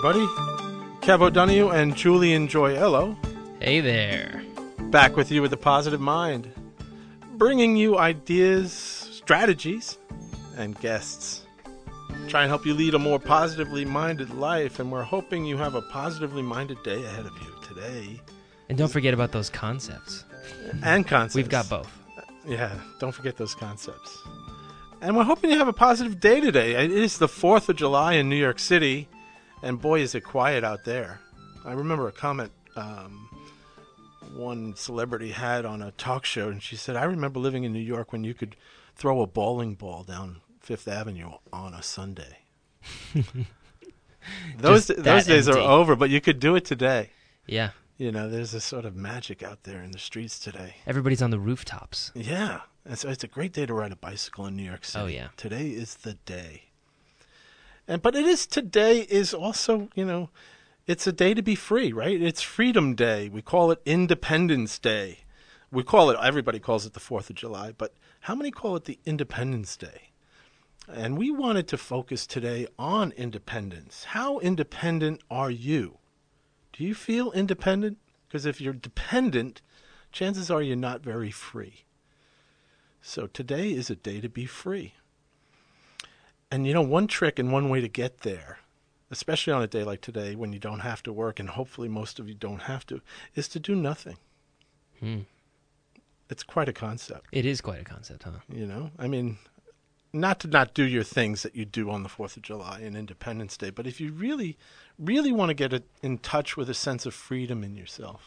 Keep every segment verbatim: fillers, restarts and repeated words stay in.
everybody. Kev O'Donoghue and Julian Joyello. Hey there. Back with you with the Positive Mind. Bringing you ideas, strategies, and guests. Try and help you lead a more positively minded life, and we're hoping you have a positively minded day ahead of you today. And don't forget about those concepts. And concepts. We've got both. Yeah, don't forget those concepts. And we're hoping you have a positive day today. It is the fourth of July in New York City, and boy, is it quiet out there. I remember a comment um, one celebrity had on a talk show, and she said, I remember living in New York when you could throw a bowling ball down Fifth Avenue on a Sunday. those those days empty. are over, but you could do it today. Yeah. You know, there's a sort of magic out there in the streets today. Everybody's on the rooftops. Yeah. And so it's a great day to ride a bicycle in New York City. Oh, yeah. Today is the day. And but it is today is also, you know, it's a day to be free, right? It's Freedom Day. We call it Independence Day. We call it, everybody calls it the fourth of July, but how many call it the Independence Day? And we wanted to focus today on independence. How independent are you? Do you feel independent? Because if you're dependent, chances are you're not very free. So today is a day to be free. And you know, one trick and one way to get there, especially on a day like today when you don't have to work, and hopefully most of you don't have to, is to do nothing. Hmm. It's quite a concept. It is quite a concept, huh? You know, I mean, not to not do your things that you do on the fourth of July and Independence Day, but if you really, really want to get in touch with a sense of freedom in yourself,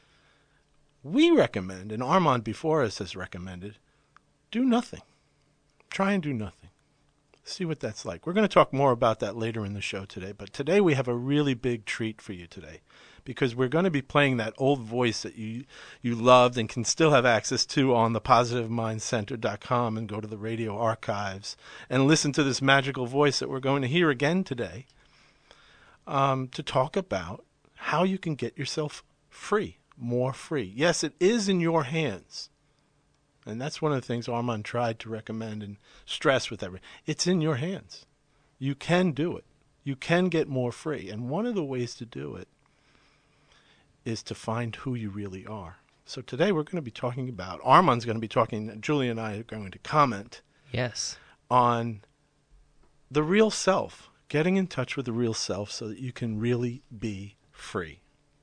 we recommend, and Armand before us has recommended, do nothing. Try and do nothing. See what that's like. We're going to talk more about that later in the show today, but today we have a really big treat for you today because we're going to be playing that old voice that you you loved and can still have access to on the positive mind center dot com and go to the radio archives and listen to this magical voice that we're going to hear again today um, to talk about how you can get yourself free, more free. Yes, it is in your hands. And that's one of the things Armand tried to recommend and stress with everything. It's in your hands. You can do it. You can get more free. And one of the ways to do it is to find who you really are. So today we're going to be talking about, Armand's going to be talking, Julie and I are going to comment yes, on the real self, getting in touch with the real self so that you can really be free.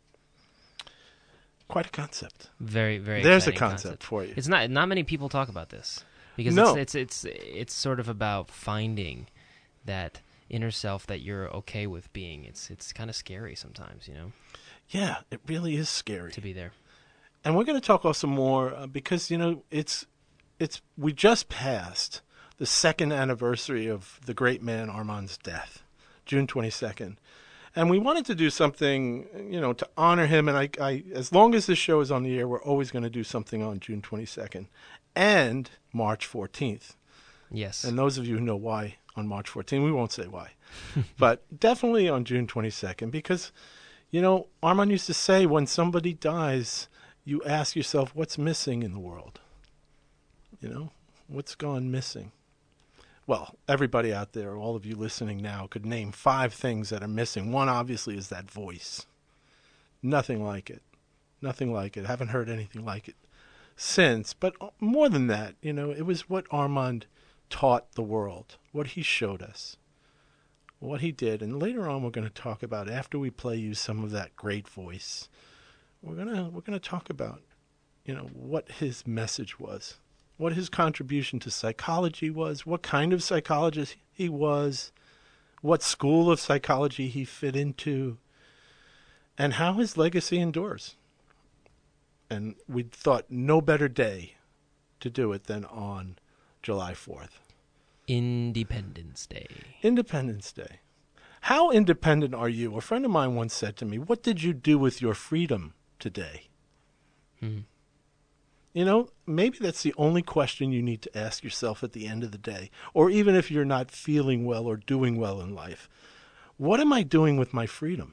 Quite a concept. Very, very. There's a concept, concept for you. It's not not many people talk about this because no. it's, it's it's it's sort of about finding that inner self that you're okay with being. It's it's kind of scary sometimes, you know. Yeah, it really is scary to be there. And we're going to talk also more uh, because you know it's it's we just passed the second anniversary of the great man Armand's death, June twenty-second. And we wanted to do something, you know, to honor him. And I, I, as long as this show is on the air, we're always going to do something on June twenty-second and March fourteenth. Yes. And those of you who know why on March fourteenth, we won't say why. But definitely on June twenty-second because, you know, Armand used to say when somebody dies, you ask yourself, what's missing in the world? You know, what's gone missing? Well, everybody out there, all of you listening now, could name five things that are missing. One, obviously, is that voice. Nothing like it. Nothing like it. Haven't heard anything like it since. But more than that, you know, it was what Armand taught the world, what he showed us, what he did. And later on, we're going to talk about, after we play you some of that great voice, we're going to we're going to talk about, you know, what his message was. What his contribution to psychology was, what kind of psychologist he was, what school of psychology he fit into, and how his legacy endures. And we thought no better day to do it than on July fourth. Independence Day. Independence Day. How independent are you? A friend of mine once said to me, what did you do with your freedom today? Hmm. You know, maybe that's the only question you need to ask yourself at the end of the day, or even if you're not feeling well or doing well in life. What am I doing with my freedom?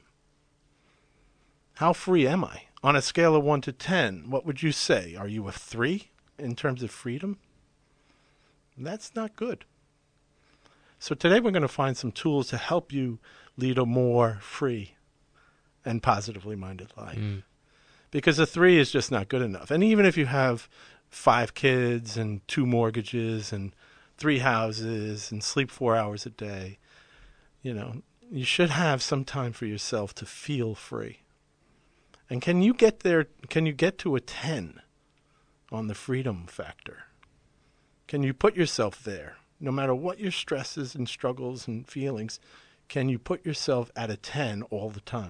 How free am I? On a scale of one to ten, what would you say? Are you a three in terms of freedom? That's not good. So today we're going to find some tools to help you lead a more free and positively minded life. Mm. Because a three is just not good enough. And even if you have five kids and two mortgages and three houses and sleep four hours a day, you know, you should have some time for yourself to feel free. And can you get there, can you get to a ten on the freedom factor? Can you put yourself there? No matter what your stresses and struggles and feelings, can you put yourself at a ten all the time?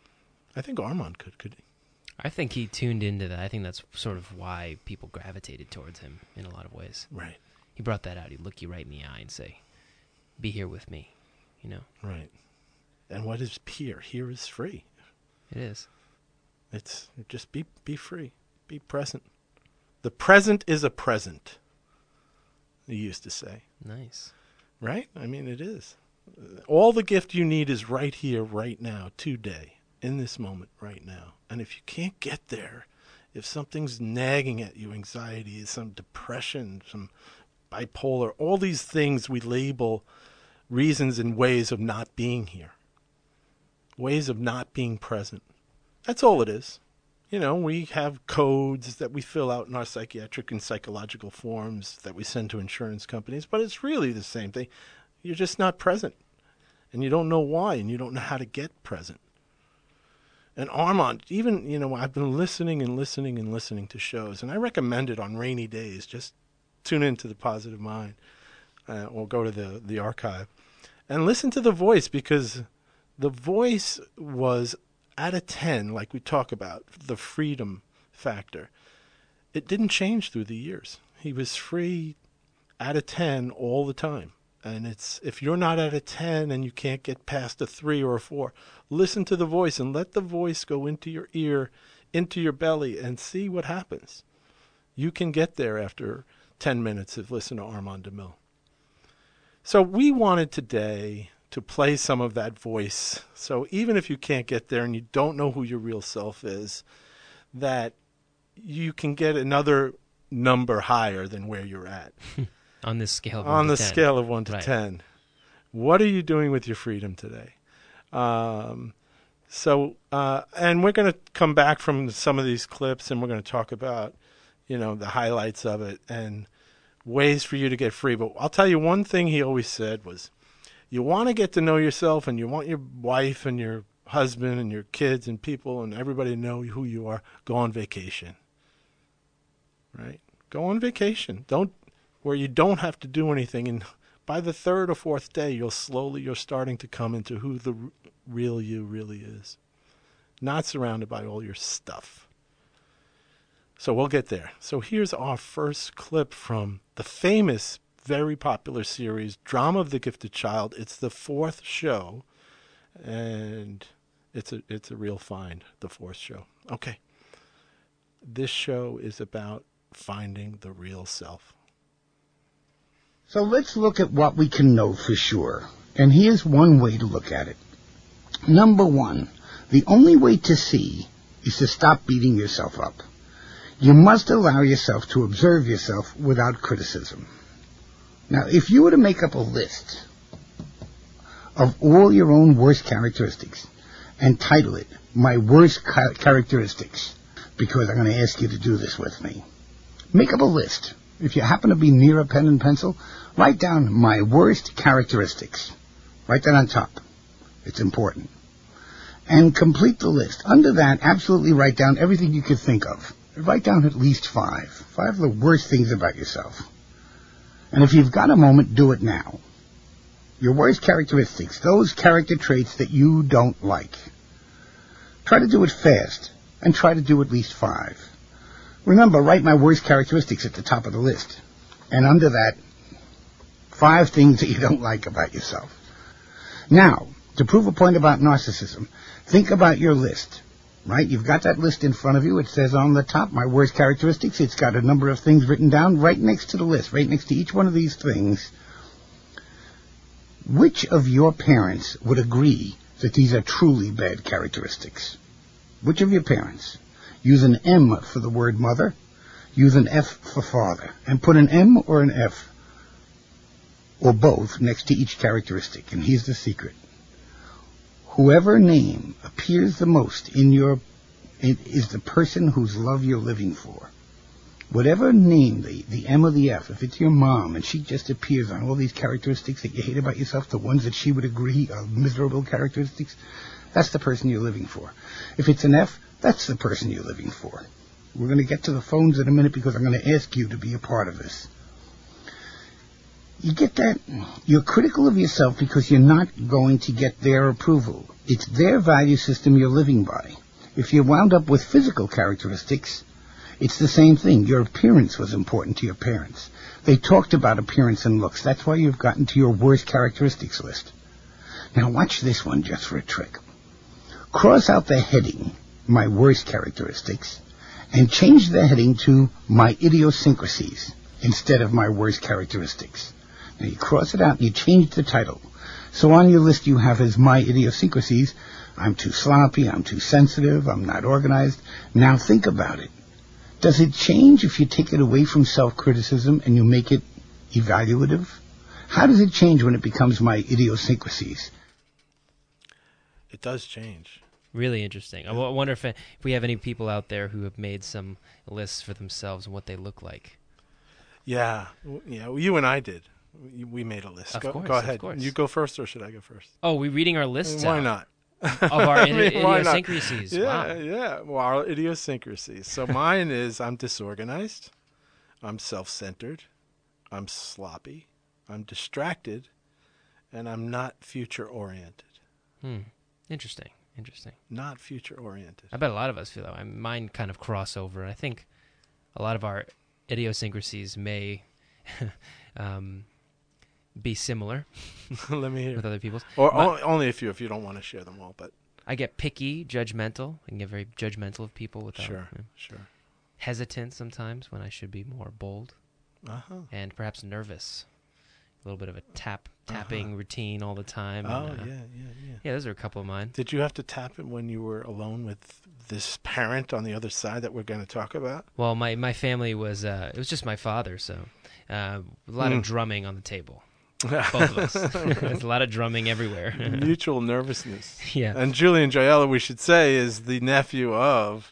I think Armand could, could he? I think he tuned into that. I think that's sort of why people gravitated towards him in a lot of ways. Right. He brought that out. He'd look you right in the eye and say, be here with me, you know? Right. And what is here? Here is free. It is. It's just be be free. Be present. The present is a present, he used to say. Nice. Right? I mean, it is. All the gift you need is right here, right now, today, in this moment, right now. And if you can't get there, if something's nagging at you, anxiety, some depression, some bipolar, all these things we label reasons and ways of not being here, ways of not being present. That's all it is. You know, we have codes that we fill out in our psychiatric and psychological forms that we send to insurance companies, but it's really the same thing. You're just not present, and you don't know why, and you don't know how to get present. And Armand, even, you know, I've been listening and listening and listening to shows, and I recommend it on rainy days. Just tune into The Positive Mind, uh, or go to the, the archive, and listen to the voice, because the voice was at a ten, like we talk about, the freedom factor. It didn't change through the years. He was free at a ten all the time. And it's, if you're not at a ten and you can't get past a three or a four, listen to the voice and let the voice go into your ear, into your belly, and see what happens. You can get there after ten minutes of listening to Armand DeMille. So we wanted today to play some of that voice. So even if you can't get there and you don't know who your real self is, that you can get another number higher than where you're at. On this scale of on one the to ten. scale of one to Right. ten. What are you doing with your freedom today? Um, so, uh, and we're going to come back from some of these clips, and we're going to talk about, you know, the highlights of it and ways for you to get free. But I'll tell you one thing he always said was, you want to get to know yourself, and you want your wife and your husband and your kids and people and everybody to know who you are, go on vacation. Right? Go on vacation. Don't, where you don't have to do anything. And by the third or fourth day, you'll slowly, you're starting to come into who the r- real you really is. Not surrounded by all your stuff. So we'll get there. So here's our first clip from the famous, very popular series, Drama of the Gifted Child. It's the fourth show, and it's a it's a real find, the fourth show. Okay. This show is about finding the real self. So let's look at what we can know for sure. And here's one way to look at it. Number one, the only way to see is to stop beating yourself up. You must allow yourself to observe yourself without criticism. Now, if you were to make up a list of all your own worst characteristics and title it, My Worst Ca- Characteristics, because I'm going to ask you to do this with me. Make up a list. If you happen to be near a pen and pencil, write down My Worst Characteristics. Write that on top. It's important. And complete the list. Under that, absolutely write down everything you could think of. Write down at least five. Five of the worst things about yourself. And if you've got a moment, do it now. Your worst characteristics, those character traits that you don't like. Try to do it fast, and try to do at least five. Remember, write My Worst Characteristics at the top of the list. And under that, five things that you don't like about yourself. Now, to prove a point about narcissism, think about your list. Right? You've got that list in front of you. It says on the top, My Worst Characteristics. It's got a number of things written down right next to the list, right next to each one of these things. Which of your parents would agree that these are truly bad characteristics? Which of your parents? Use an M for the word mother. Use an F for father. And put an M or an F, or both, next to each characteristic. And here's the secret. Whoever name appears the most in your it is the person whose love you're living for. Whatever name, the, the M or the F, if it's your mom and she just appears on all these characteristics that you hate about yourself, the ones that she would agree are miserable characteristics, that's the person you're living for. If it's an F, that's the person you're living for. We're going to get to the phones in a minute because I'm going to ask you to be a part of this. You get that? You're critical of yourself because you're not going to get their approval. It's their value system you're living by. If you wound up with physical characteristics, it's the same thing. Your appearance was important to your parents. They talked about appearance and looks. That's why you've gotten to your worst characteristics list. Now watch this one just for a trick. Cross out the heading, my worst characteristics, and change the heading to my idiosyncrasies instead of my worst characteristics. Now you cross it out and you change the title. So on your list you have as my idiosyncrasies, I'm too sloppy, I'm too sensitive, I'm not organized. Now think about it. Does it change if you take it away from self-criticism and you make it evaluative? How does it change when it becomes my idiosyncrasies? It does change. Really interesting. I w- wonder if, if we have any people out there who have made some lists for themselves and what they look like. Yeah, yeah. Well, you and I did. We, we made a list. Of go, course, go of ahead. course. You go first, or should I go first? Oh, we're reading our lists Why out not? of our I mean, why not? idiosyncrasies. Yeah, Wow. yeah. Well, our idiosyncrasies. So mine is I'm disorganized, I'm self-centered, I'm sloppy, I'm distracted, and I'm not future-oriented. Hmm. Interesting. Interesting. Not future-oriented. I bet a lot of us feel that way. Mine kind of cross over. I think a lot of our idiosyncrasies may um, be similar Let me hear. with other people's. Or My- only, only if you if you don't want to share them all, but I get picky, judgmental. I can get very judgmental of people without sure, you know, sure. hesitant sometimes when I should be more bold, Uh-huh. and perhaps nervous. A little bit of a tap tapping uh-huh. routine all the time. Oh, and, uh, yeah, yeah, yeah. Yeah, those are a couple of mine. Did you have to tap it when you were alone with this parent on the other side that we're going to talk about? Well, my, my family was, uh, it was just my father, so uh, a lot Mm. of drumming on the table. Both of us. There's a lot of drumming everywhere. Mutual nervousness. Yeah. And Julian Joyella, we should say, is the nephew of,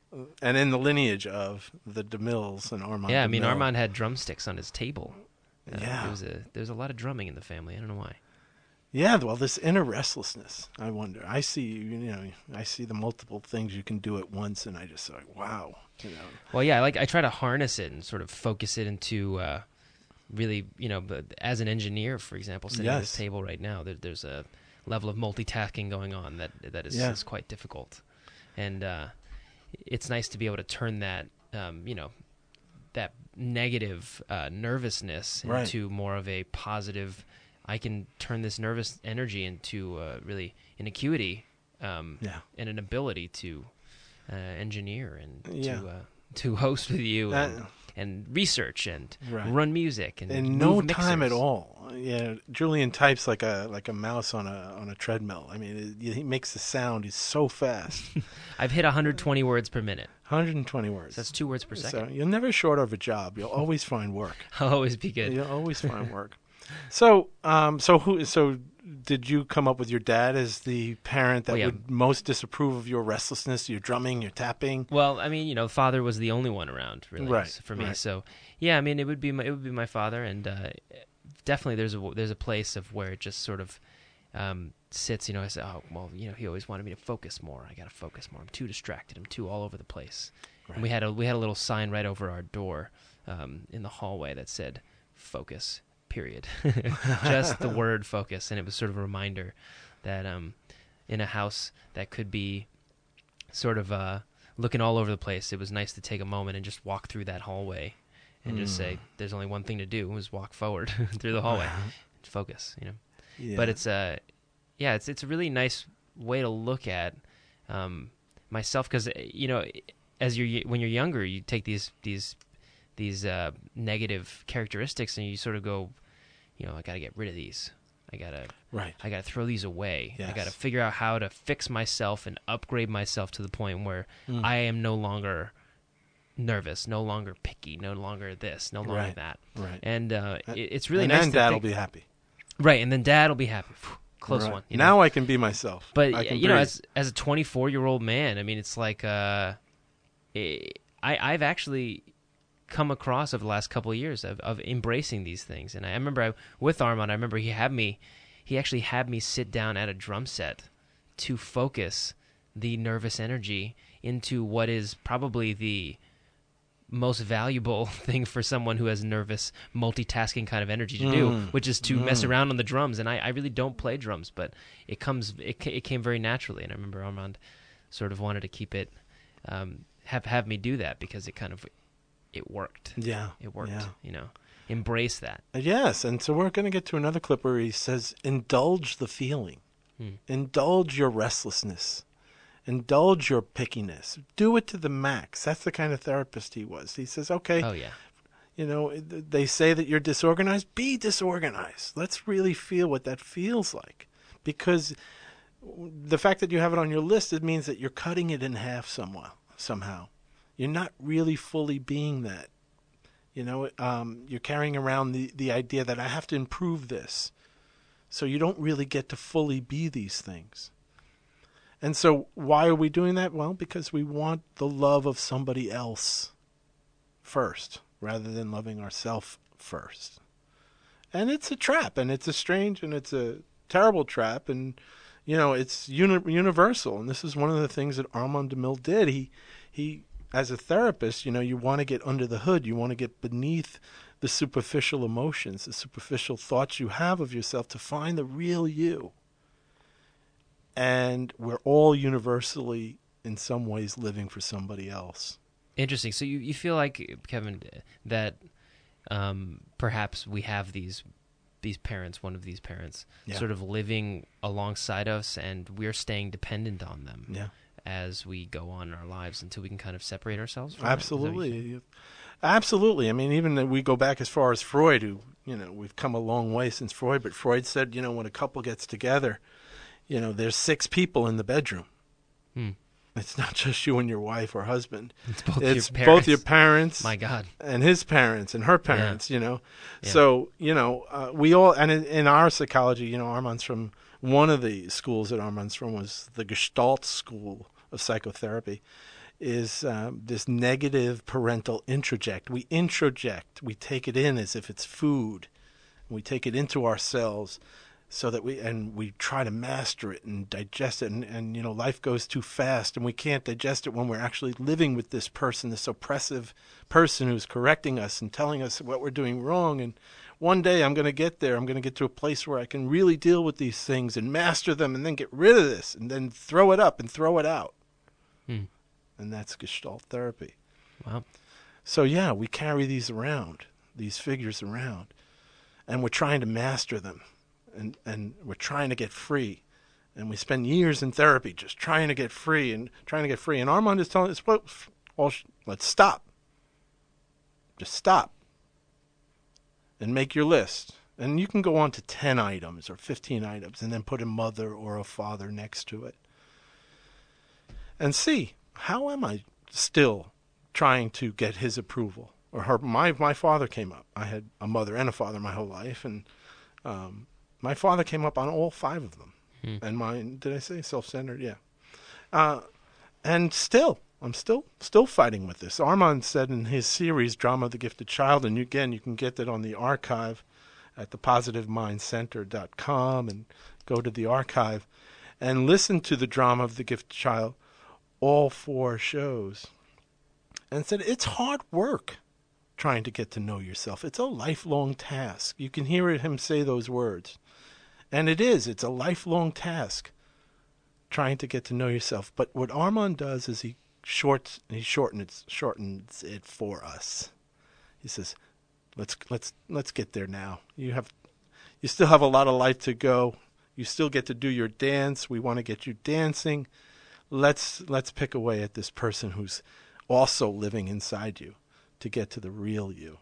and in the lineage of, the DeMilles and Armand Yeah, I mean, DeMille. Armand had drumsticks on his table. Uh, Yeah. There was, a, there was a lot of drumming in the family. I don't know why. Yeah, well, this inner restlessness, I wonder. I see, you know, I see the multiple things you can do at once, and I just say, wow, you know. Well, yeah, like I try to harness it and sort of focus it into uh, really, you know, but as an engineer, for example, sitting at this Yes. table right now, there, there's a level of multitasking going on that that is, Yeah. is quite difficult, and uh, it's nice to be able to turn that, um, you know, that negative uh, nervousness Right. into more of a positive. I can turn this nervous energy into uh, really an acuity um, Yeah. and an ability to uh, engineer and Yeah. to uh, to host with you and, Uh, and research and Right. run music and In no move time at mixers. all. Yeah, Julian types like a like a mouse on a on a treadmill. I mean, it, he makes the sound. He's so fast. I've hit one hundred twenty words per minute. one hundred twenty words. So that's two words per So second. you're never short of a job. You'll always find work. I'll always be good. You'll always find work. So, um, so who? So, did you come up with your dad as the parent that Well, yeah. would most disapprove of your restlessness, your drumming, your tapping? Well, I mean, you know, father was the only one around, really, Right, s- for me. right. So, yeah, I mean, it would be my, it would be my father, and uh, definitely there's a there's a place of where it just sort of um, sits. You know, I say, oh, well, you know, he always wanted me to focus more. I got to focus more. I'm too distracted. I'm too all over the place. Right. And we had a we had a little sign right over our door um, in the hallway that said "focus." Period. Just the word focus, and it was sort of a reminder that um, in a house that could be sort of uh, looking all over the place, it was nice to take a moment and just walk through that hallway and just say, "There's only one thing to do: is walk forward through the hallway, focus." You know. Yeah. But it's a, yeah, it's it's a really nice way to look at um, myself because you know, as you're when you're younger, you take these these these uh, negative characteristics and you sort of go, you know, I got to get rid of these. I gotta, right. I gotta throw these away. Yes. I gotta figure out how to fix myself and upgrade myself to the point where Mm. I am no longer nervous, no longer picky, no longer this, no longer Right. that. Right. And uh, And- it, it's really and nice then to Dad think, will be happy. right, and then Dad will be happy. close Right. one. You know? Now I can be myself. But I can you know, breathe. as as a twenty-four year old man, I mean, it's like uh, I I've actually come across over the last couple of years of, of embracing these things. And I remember I, with Armand, I remember he had me, he actually had me sit down at a drum set to focus the nervous energy into what is probably the most valuable thing for someone who has nervous multitasking kind of energy to do, Mm. which is to mess Mm. around on the drums. And I, I really don't play drums, but it comes, it, ca- it came very naturally. And I remember Armand sort of wanted to keep it, um, have, have me do that because it kind of, it worked. Yeah. It worked, Yeah. you know, embrace that. Yes, and so we're going to get to another clip where he says, indulge the feeling. Hmm. Indulge your restlessness. Indulge your pickiness. Do it to the max. That's the kind of therapist he was. He says, okay, Oh yeah. you know, they say that you're disorganized. Be disorganized. Let's really feel what that feels like. Because the fact that you have it on your list, it means that you're cutting it in half somehow. somehow. You're not really fully being that. You know, um, you're carrying around the, the idea that I have to improve this. So you don't really get to fully be these things. And so why are we doing that? Well, because we want the love of somebody else first, rather than loving ourselves first. And it's a trap, and it's a strange, and it's a terrible trap, and, you know, it's uni- universal. And this is one of the things that Armand DeMille did. He, he, as a therapist, you know, you want to get under the hood. You want to get beneath the superficial emotions, the superficial thoughts you have of yourself to find the real you. And we're all universally, in some ways, living for somebody else. Interesting. So you, you feel like, Kevin, that um, perhaps we have these these parents, one of these parents, Yeah. sort of living alongside us, and we're staying dependent on them Yeah. as we go on in our lives until we can kind of separate ourselves from it. Is that what you think? Absolutely. Absolutely. I mean, even if we go back as far as Freud, who, you know, we've come a long way since Freud, but Freud said, you know, when a couple gets together, you know, there's six people in the bedroom. Hmm. It's not just you and your wife or husband. It's both It's your parents. both your parents My God. and his parents and her parents, you know. Yeah. So, you know, uh, we all, and in, in our psychology, you know, Armand's from, one of the schools that Armand's from was the Gestalt School of Psychotherapy, is um, this negative parental introject. We introject. We take it in as if it's food. We take it into ourselves so that we, and we try to master it and digest it. And, and, you know, life goes too fast and we can't digest it when we're actually living with this person, this oppressive person who's correcting us and telling us what we're doing wrong. And one day I'm going to get there. I'm going to get to a place where I can really deal with these things and master them and then get rid of this and then throw it up and throw it out. Hmm. And that's Gestalt therapy. Wow. So, yeah, we carry these around, these figures around, and we're trying to master them, and, and we're trying to get free. And we spend years in therapy just trying to get free and trying to get free. And Armand is telling us, well, well let's stop. Just stop. And make your list. And you can go on to ten items or fifteen items and then put a mother or a father next to it. And see, how am I still trying to get his approval? Or her? My my father came up. I had a mother and a father my whole life, and um, my father came up on all five of them. Hmm. And mine, did I say self-centered? Yeah. Uh, and still, I'm still still fighting with this. Armand said in his series, Drama of the Gifted Child, and you, again, you can get that on the archive at the positive mind center dot com, and go to the archive and listen to the Drama of the Gifted Child, all four shows, and said it's hard work trying to get to know yourself. It's a lifelong task. You can hear him say those words. And it is. It's a lifelong task trying to get to know yourself. But what Armand does is he shorts he shortens shortens it for us. He says, Let's let's let's get there now. You have you still have a lot of life to go. You still get to do your dance. We want to get you dancing. Let's let's pick away at this person who's also living inside you to get to the real you.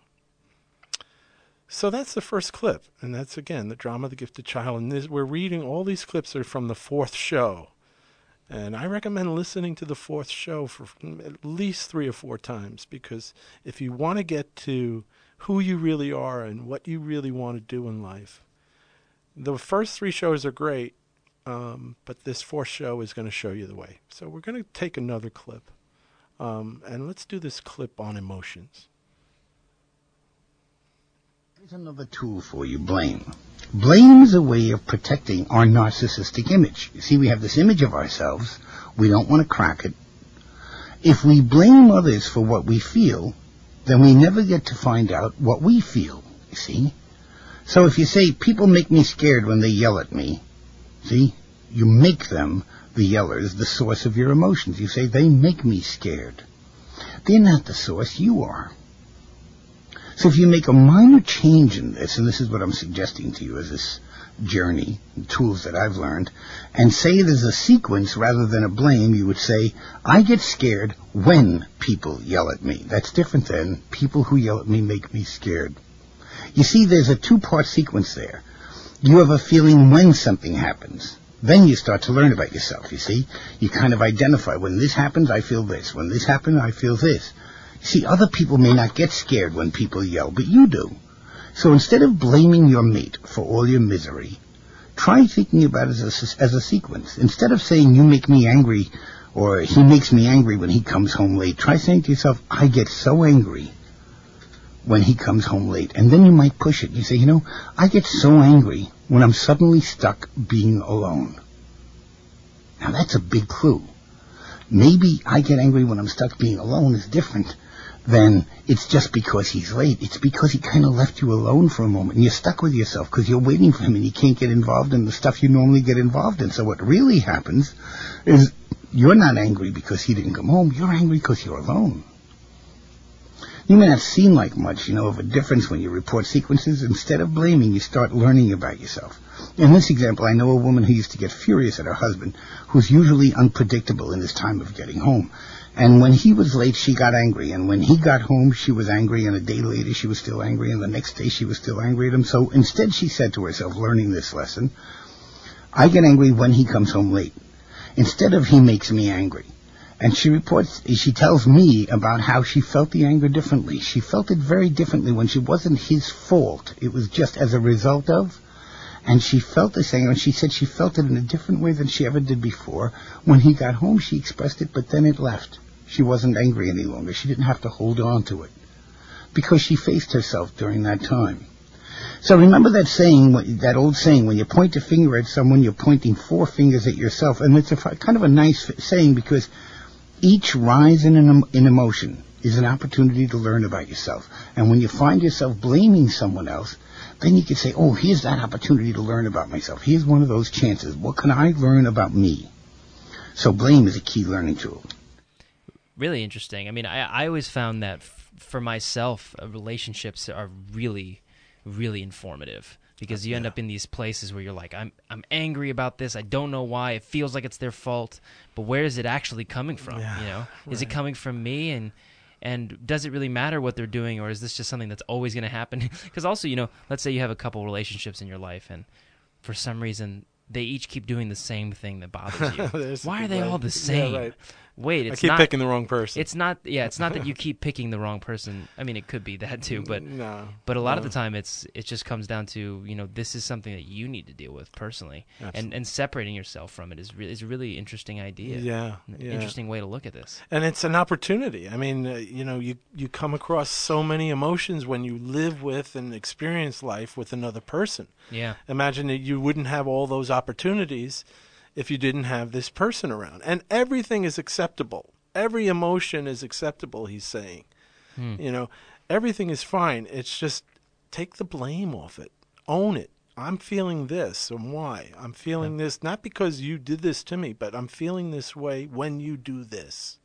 So that's the first clip, and that's, again, the Drama of the Gifted Child. And this, we're reading, all these clips are from the fourth show. And I recommend listening to the fourth show for at least three or four times, because if you want to get to who you really are and what you really want to do in life, The first three shows are great, um, but this fourth show is going to show you the way. So we're going to take another clip, um, and let's do this clip on emotions. Here's another tool for you, blame. Blame is a way of protecting our narcissistic image. You see, we have this image of ourselves. We don't want to crack it. If we blame others for what we feel, then we never get to find out what we feel, you see. So if you say, people make me scared when they yell at me, see, you make them, the yellers, the source of your emotions. You say, they make me scared. They're not the source, you are. So if you make a minor change in this, and this is what I'm suggesting to you as this journey, the tools that I've learned, and say there's a sequence rather than a blame, you would say, I get scared when people yell at me. That's different than people who yell at me make me scared. You see, there's a two-part sequence there. You have a feeling when something happens. Then you start to learn about yourself, you see. You kind of identify, when this happens, I feel this. When this happens, I feel this. See, other people may not get scared when people yell, but you do. So instead of blaming your mate for all your misery, try thinking about it as a, as a sequence. Instead of saying, you make me angry, or he makes me angry when he comes home late, try saying to yourself, I get so angry when he comes home late. And then you might push it. You say, you know, I get so angry when I'm suddenly stuck being alone. Now that's a big clue. Maybe I get angry when I'm stuck being alone is different than it's just because he's late. It's because he kind of left you alone for a moment, and you're stuck with yourself because you're waiting for him and you can't get involved in the stuff you normally get involved in. So what really happens is you're not angry because he didn't come home. You're angry because you're alone. You may not seem like much, you know, of a difference when you report sequences. Instead of blaming, you start learning about yourself. In this example, I know a woman who used to get furious at her husband, who's usually unpredictable in his time of getting home. And when he was late, she got angry. And when he got home, she was angry. And a day later, she was still angry. And the next day, she was still angry at him. So instead, she said to herself, learning this lesson, I get angry when he comes home late, instead of he makes me angry. And she reports, she tells me about how she felt the anger differently. She felt it very differently when it wasn't his fault. It was just as a result of. And she felt this anger, and she said she felt it in a different way than she ever did before. When he got home, she expressed it, but then it left. She wasn't angry any longer. She didn't have to hold on to it because she faced herself during that time. So remember that saying, that old saying, when you point a finger at someone, you're pointing four fingers at yourself. And it's a kind of a nice saying because each rise in an in emotion is an opportunity to learn about yourself. And when you find yourself blaming someone else, then you can say, oh, here's that opportunity to learn about myself. Here's one of those chances. What can I learn about me? So blame is a key learning tool. Really interesting. I mean, I, I always found that f- for myself, uh, relationships are really, really informative. Because you yeah. end up in these places where you're like, I'm I'm angry about this. I don't know why. It feels like it's their fault. But where is it actually coming from? Yeah, you know, right. Is it coming from me? And and does it really matter what they're doing, or is this just something that's always going to happen? Because also, you know, let's say you have a couple relationships in your life, and for some reason they each keep doing the same thing that bothers you. Why are they all the same? Yeah, right. Wait, it's I keep not, picking the wrong person. It's not, yeah, it's not that you keep picking the wrong person. I mean, it could be that too, but no, but a lot no. of the time, it's it just comes down to, you know, this is something that you need to deal with personally, Absolutely. and and separating yourself from it is really is a really interesting idea. Yeah, An yeah. interesting way to look at this. And it's an opportunity. I mean, uh, you know, you you come across so many emotions when you live with and experience life with another person. Yeah. Imagine that you wouldn't have all those opportunities if you didn't have this person around. And everything is acceptable. Every emotion is acceptable, he's saying. Hmm. You know, everything is fine. It's just take the blame off it. Own it. I'm feeling this, and why? I'm feeling yeah. this, not because you did this to me, but I'm feeling this way when you do this.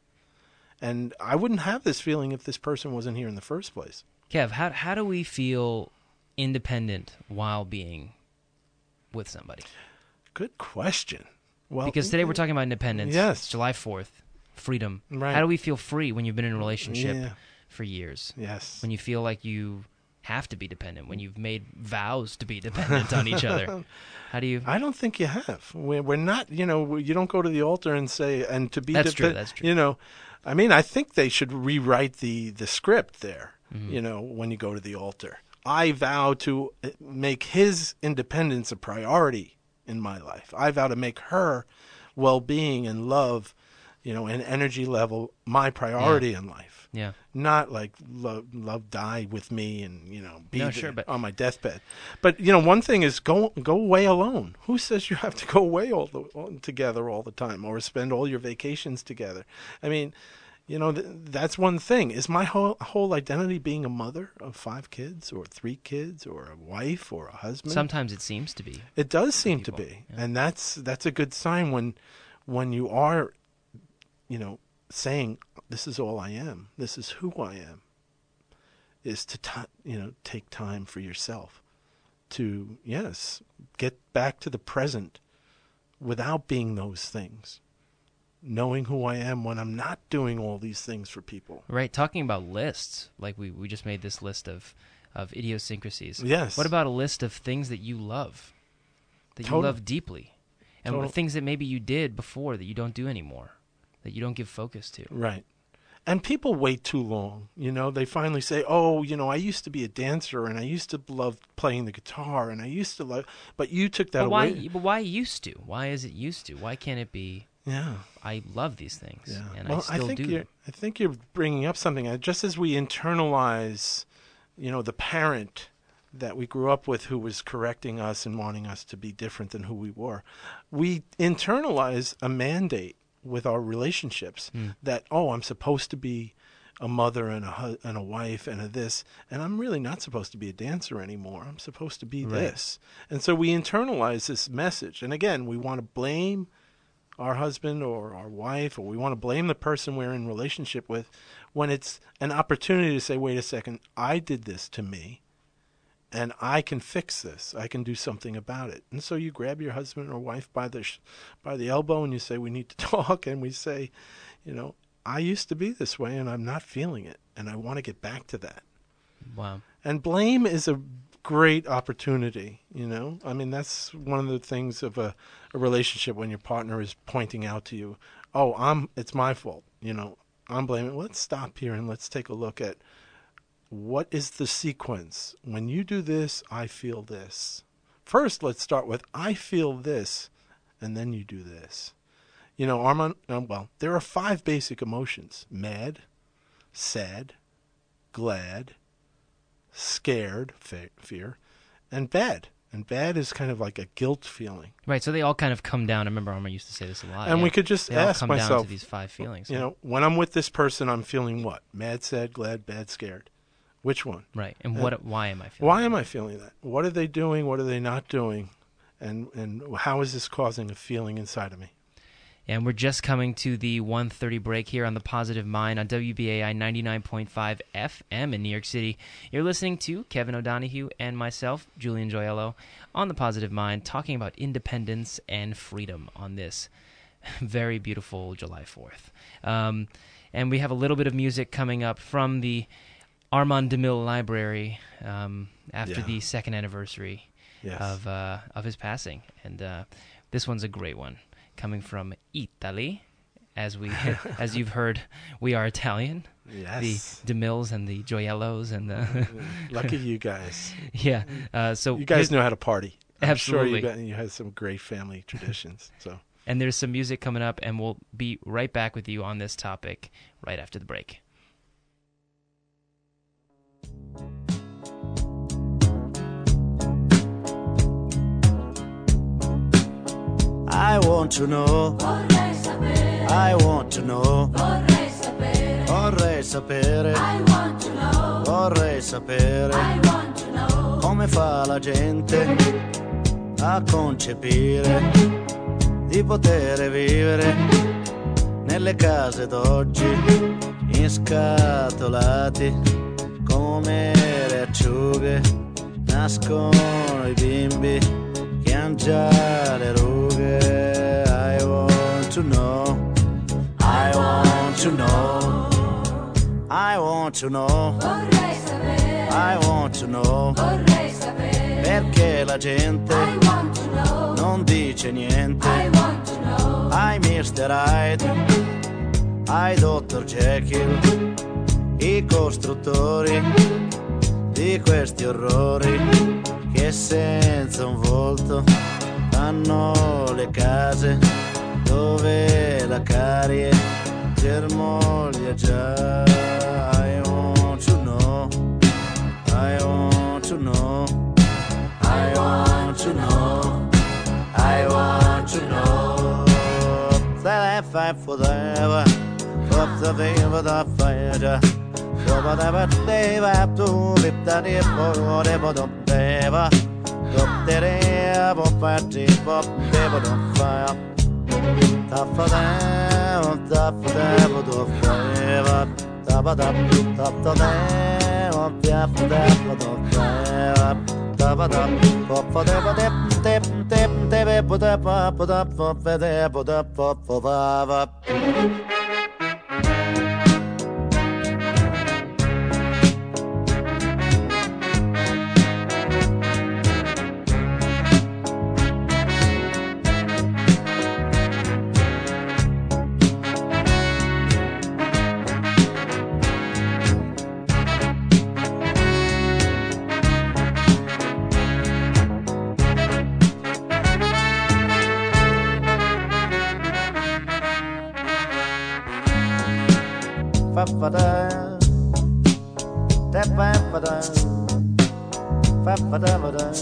And I wouldn't have this feeling if this person wasn't here in the first place. Kev, how how do we feel independent while being with somebody? Good question. Well, because today we're talking about independence. Yes. It's July fourth. Freedom. Right. How do we feel free when you've been in a relationship yeah. for years? Yes. When you feel like you have to be dependent, when you've made vows to be dependent on each other. How do you... I don't think you have. We're, we're not, you know, you don't go to the altar and say, and to be... That's depe- true, that's true. You know, I mean, I think they should rewrite the, the script there, mm-hmm. you know, when you go to the altar. I vow to make his independence a priority in my life. I vow to make her well-being and love, you know, and energy level my priority Yeah. in life. Yeah. Not like love, love die with me and, you know, be No, there sure, but- on my deathbed. But, you know, one thing is go go away alone. Who says you have to go away all the all, together all the time or spend all your vacations together? I mean, you know, th- that's one thing. Is my whole whole identity being a mother of five kids or three kids or a wife or a husband? Sometimes it seems to be. It does seem to people, be. yeah. And that's that's a good sign when when you are, you know, saying this is all I am. This is who I am. Is to t- you know, take time for yourself to, yes, get back to the present without being those things. Knowing who I am when I'm not doing all these things for people. Right, talking about lists, like we, we just made this list of, of idiosyncrasies. Yes. What about a list of things that you love, that Total- you love deeply, and Total- things that maybe you did before that you don't do anymore, that you don't give focus to? Right. And people wait too long. You know, they finally say, oh, you know, I used to be a dancer and I used to love playing the guitar and I used to love, but you took that But why? away. But why used to? Why is it used to? Why can't it be? Yeah. I love these things, Yeah. and well, I still think do. you're, them. I think you're bringing up something. Uh, Just as we internalize, you know, the parent that we grew up with who was correcting us and wanting us to be different than who we were, we internalize a mandate with our relationships Mm. that, oh, I'm supposed to be a mother and a hu- and a wife and a this, and I'm really not supposed to be a dancer anymore. I'm supposed to be Right. this. And so we internalize this message. And again, we want to blame our husband or our wife, or we want to blame the person we're in relationship with when it's an opportunity to say, wait a second, I did this to me, and I can fix this. I can do something about it. And so you grab your husband or wife by the sh- by the elbow and you say, we need to talk, and we say, you know, I used to be this way and I'm not feeling it, and I want to get back to that. Wow. And blame is a great opportunity, you know? I mean, that's one of the things of a, a relationship when your partner is pointing out to you, oh, I'm it's my fault, you know, I'm blaming. Let's stop here and let's take a look at what is the sequence. When you do this, I feel this. First, let's start with I feel this, and then you do this. You know, Armand, um, well, there are five basic emotions: mad, sad, glad, scared, fe- fear, and bad. And bad is kind of like a guilt feeling. Right, so they all kind of come down. I remember Armor used to say this a lot. And yeah. we could just they all ask come down myself, to these five feelings. you know, when I'm with this person, I'm feeling what? Mad, sad, glad, bad, scared. Which one? Right, and Uh, what? Why am I feeling? Why am I feeling that? What are they doing? What are they not doing? And and how is this causing a feeling inside of me? And we're just coming to the one thirty break here on The Positive Mind on W B A I ninety-nine point five F M in New York City. You're listening to Kevin O'Donohue and myself, Julian Joyello, on The Positive Mind, talking about independence and freedom on this very beautiful July fourth. Um, and we have a little bit of music coming up from the Armand DeMille Library um, after Yeah. the second anniversary Yes. of uh, of his passing. And uh, this one's a great one, coming from Italy. As we, as you've heard, we are Italian. Yes. The DeMilles and the Joyellos and the Lucky you guys. yeah. Uh, so You guys here's- know how to party. I'm Absolutely. sure you, got, you had some great family traditions. So. and there's some music coming up, and we'll be right back with you on this topic right after the break. I want to know, Vorrei sapere, I want to know, vorrei sapere, vorrei sapere, I want to know, vorrei sapere I want to know, come fa la gente a concepire di poter vivere nelle case d'oggi inscatolati come le acciughe, nascono i bimbi che han già le rughe. I want to know, I want to know, I want to know, vorrei sapere, I want to know, vorrei sapere, perché la gente I want to know, non dice niente. I want to know, Ai mister Hyde, ai dottor Jekyll, i costruttori di questi orrori che senza un volto fanno le case dove la carie germoglia già. I want to know, I want to know, I want to know, I want to know. That I fight for the ever, of the favor the fire. So whatever they have to live that if or whatever the favor. Up there, up party, up there, don't fire. Top for them, top for them, don't fire. Top of them, top of them, up there for them, don't fire. Top of them, up for them, dip, dip, dip, dip, put up, put up, put up, put up, put up. Fa-fa-da, da-fa-fa-da, fa-fa-da-fa-da,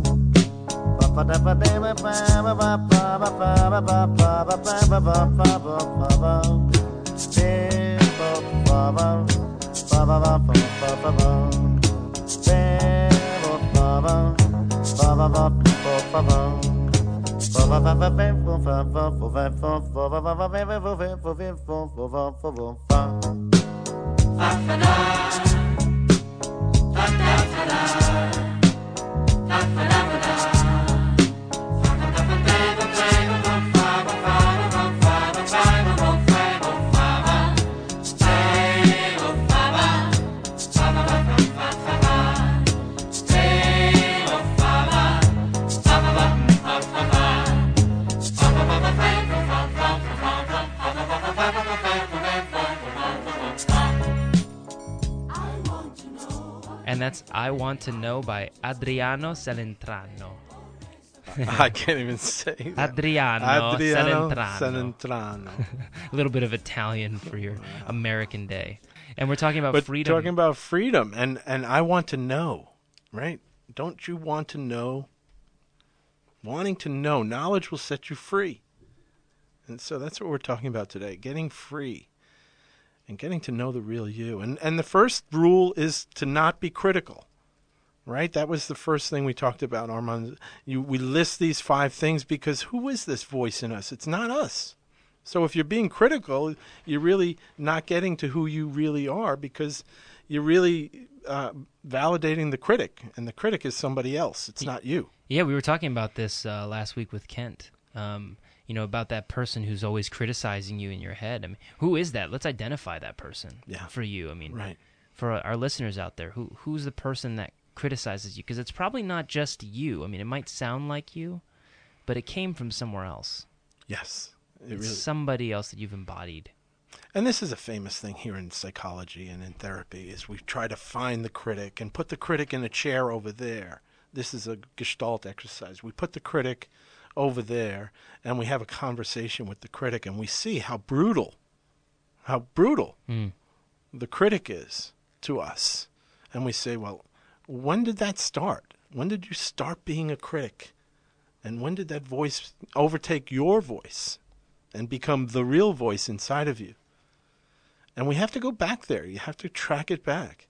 And that's I Want to Know by Adriano Celentano. I can't even say that. Adriano, Adriano Celentano. Celentano. A little bit of Italian for your American day. And we're talking about But freedom. talking about freedom, and, and I want to know, right? Don't you want to know? Wanting to know. Knowledge will set you free. And so that's what we're talking about today, getting free and getting to know the real you. And and the first rule is to not be critical, right? That was the first thing we talked about, Armand. You, we list these five things because who is this voice in us? It's not us. So if you're being critical, you're really not getting to who you really are because you're really uh, validating the critic, and the critic is somebody else. It's not you. Yeah, we were talking about this uh, last week with Kent. Um, you know, about that person who's always criticizing you in your head. I mean, who is that? Let's identify that person Yeah. for you. I mean, Right. for our listeners out there, who who's the person that criticizes you? Because it's probably not just you. I mean, it might sound like you, but it came from somewhere else. Yes. It It's really. somebody else that you've embodied. And this is a famous thing here in psychology and in therapy is we try to find the critic and put the critic in a chair over there. This is a Gestalt exercise. We put the critic over there and we have a conversation with the critic and we see how brutal, how brutal Mm. the critic is to us. And we say, well, when did that start? When did you start being a critic? And when did that voice overtake your voice and become the real voice inside of you? And we have to go back there. You have to track it back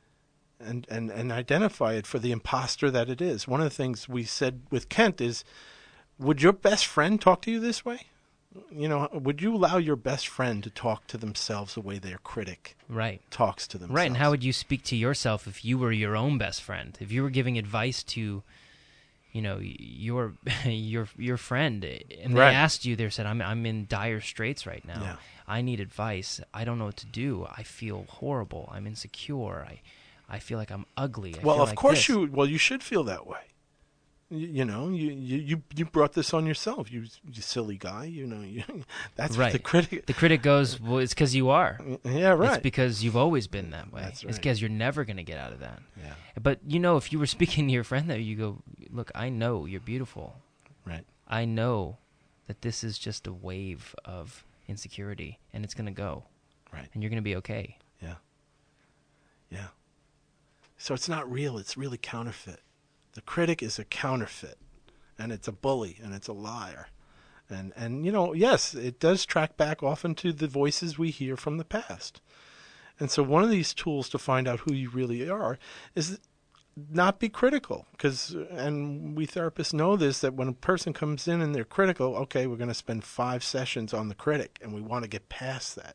and, and, and identify it for the imposter that it is. One of the things we said with Kent is, would your best friend talk to you this way? You know, would you allow your best friend to talk to themselves the way their critic Right. talks to themselves? Right, and how would you speak to yourself if you were your own best friend? If you were giving advice to, you know, y- your your your friend, and they Right. asked you, they said, "I'm I'm in dire straits right now. Yeah. I need advice. I don't know what to do. I feel horrible. I'm insecure. I I feel like I'm ugly. I Well, feel of like course this." you. Well, you should feel that way. You, you know, you, you you you brought this on yourself. You you silly guy. You know, you, that's Right. what the critic. The critic goes, well, it's because you are. Yeah, right. It's because you've always been that way. That's It's right. because you're never going to get out of that. yeah, But, you know, if you were speaking to your friend there, you go, look, I know you're beautiful. right. I know that this is just a wave of insecurity, and it's going to go. Right. And you're going to be okay. Yeah. Yeah. So it's not real. It's really counterfeit. The critic is a counterfeit, and it's a bully, and it's a liar. And, and you know, yes, it does track back often to the voices we hear from the past. And so one of these tools to find out who you really are is not be critical. Because, and we therapists know this, that when a person comes in and they're critical, okay, we're going to spend five sessions on the critic, and we want to get past that.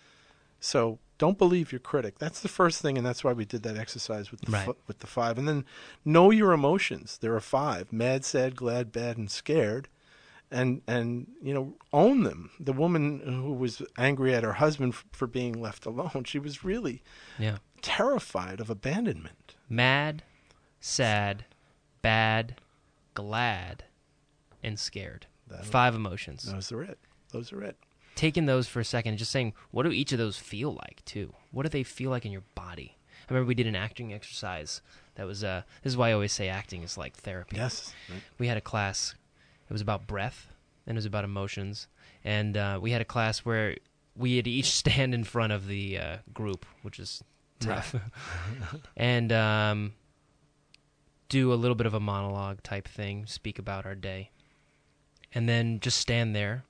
So don't believe your critic. That's the first thing, and that's why we did that exercise with the, Right. f- with the five. And then know your emotions. There are five: mad, sad, glad, bad, and scared. And, and you know, own them. The woman who was angry at her husband f- for being left alone, she was really Yeah. terrified of abandonment. Mad, sad, bad, glad, and scared. That- Five emotions. Those are it. Those are it. Taking those for a second and just saying, what do each of those feel like, too? What do they feel like in your body? I remember we did an acting exercise that was, uh, this is why I always say acting is like therapy. Yes. Right. We had a class, it was about breath, and it was about emotions. And uh, we had a class where we had each stand in front of the uh, group, which is tough, and um, do a little bit of a monologue type thing, speak about our day. And then just stand there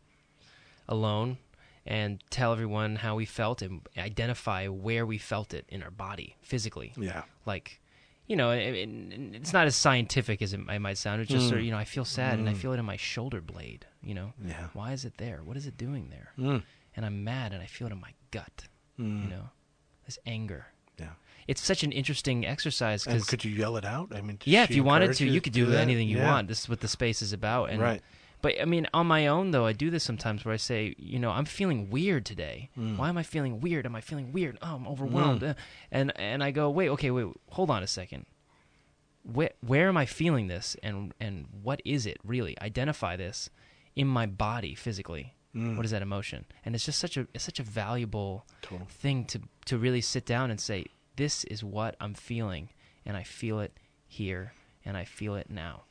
alone and tell everyone how we felt and identify where we felt it in our body physically. Yeah. Like, you know, it, it, it's not as scientific as it, it might sound. It's just Mm. sort of, you know, I feel sad and I Mm. feel it in my shoulder blade, you know. Yeah. Why is it there? What is it doing there? Mm. And I'm mad and I feel it in my gut, Mm. you know, this anger. Yeah. It's such an interesting exercise And because, could you yell it out? I mean, did yeah, if she you wanted encourage to, you could do that? anything you Yeah. want. This is what the space is about. And, Right. But, I mean, on my own, though, I do this sometimes where I say, you know, I'm feeling weird today. Mm. Why am I feeling weird? Am I feeling weird? Oh, I'm overwhelmed. Uh, And and I go, wait, okay, wait, hold on a second. Where, where am I feeling this? And, and what is it, really? Identify this in my body physically. Mm. What is that emotion? And it's just such a it's such a valuable Total. thing to, to really sit down and say, this is what I'm feeling, and I feel it here, and I feel it now.